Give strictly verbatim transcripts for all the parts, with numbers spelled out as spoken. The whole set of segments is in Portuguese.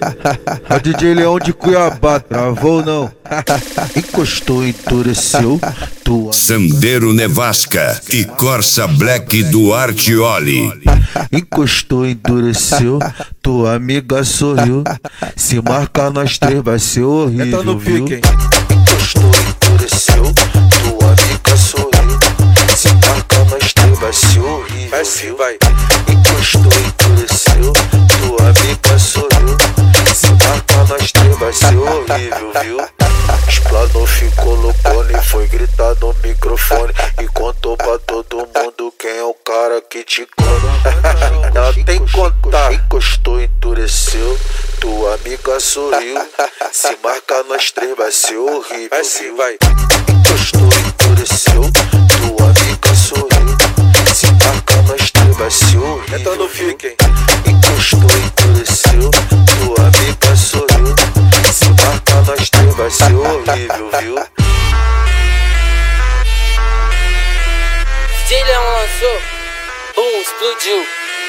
A D J Leão de Cuiabá, travou não? Encostou, endureceu. Tua Sandero Nevasca e Corsa Black do Artioli. Encostou, endureceu. Tua amiga sorriu. Se marcar nós três vai ser horrível. Entra no pique, hein? Encostou, endureceu. Tua amiga sorriu. Se marcar nós três vai ser horrível. Vai sim, vai. Encostou, endureceu. Tua amiga sorriu. Se marcar nós três vai ser horrível, viu? Explanou, ficou loucona e foi gritar no microfone e contou pra todo mundo quem é o cara que te come. Ela tem que contar. Encostou, endureceu. Tua amiga sorriu. Se marcar nós três vai ser horrível. Vai sim, vai. Encostou, endureceu. Tua amiga sorriu. Se marcar nós três vai ser horrível. Entra no pique, hein? Encostou, endureceu. Tua amiga sorriu. Se marcar nós três vai ser horrível, viu? D J Leão lançou, bum, explodiu.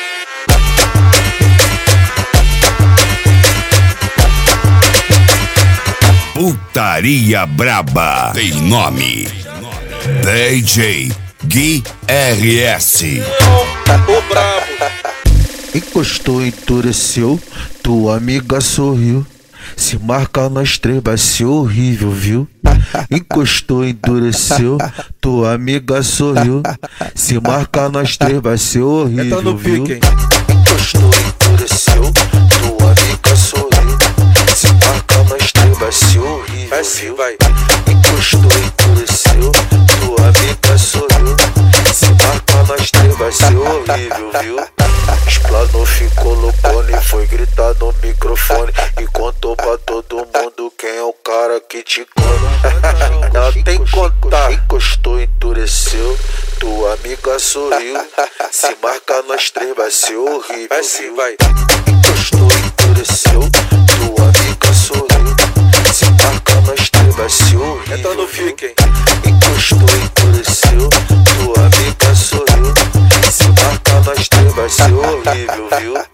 Putaria Braba tem nome: D J Gui R S. Tô brabo. Encostou, endureceu. Tua amiga sorriu. Se marcar nós três vai ser horrível, viu? Encostou, endureceu. Tua amiga sorriu. Se marcar nós três vai ser horrível, Entra no viu? pique, hein? Encostou, endureceu. Tua amiga sorriu. Se marcar nós três vai ser horrível. Vai sim, vai. Encostou, endureceu. Tua amiga sorriu. Se marcar nós três vai ser horrível, viu? Explanou, ficou loucona e foi gritar no microfone e contou pra todo mundo quem é o cara que te come. Ela tem que contar. Encostou, endureceu. Tua amiga sorriu. Se marcar nós três vai ser horrível. Vai sim, vai. Encostou, endureceu. Tua amiga sorriu. Se marcar nós três vai ser horrível. Entra no pique, hein? Encostou, endureceu. Tua amiga sorriu. Se marcar nós três vai ser horrível, viu?